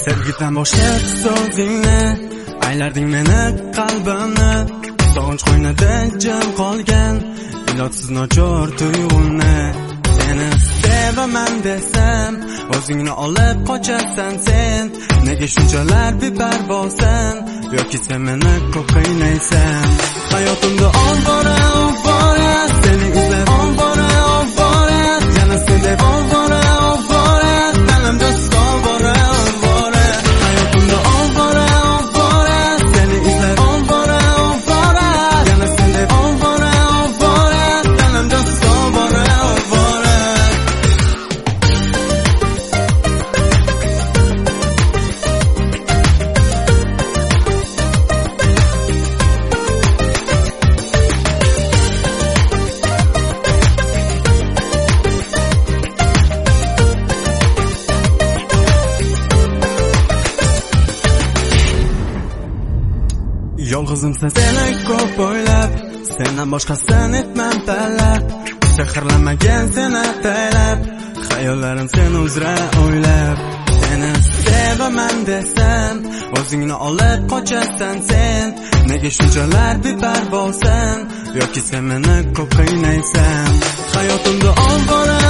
Sevgidan boshlab so'zingni aylarding meni qalbimni, sog'inch qo'ynida jim qolgan ilojsiz nochor tuyg'uni. Seni sevaman desam o'zingni olib qochasan sen, nega shunchalar beparvosan yoki sen meni ko'p qiynaysan. Hayotimda ovora seni izlab ovora yana sen deb ovora dalamda ovora hayotimda ovora seni izlab ovora yana sen deb ovora dalamda ovora. Yolg'izimsan seni ko'p o'ylab, sendan boshqasini etmam talab, sehrlanmagan seni taylab, xayollarim seni uzra o'ylab. Seni sevaman desam o'zingni olib qochasan sen, nega shunchalar beparvosan yoki sen meni ko'p qiynaysan. Hayotimda ovora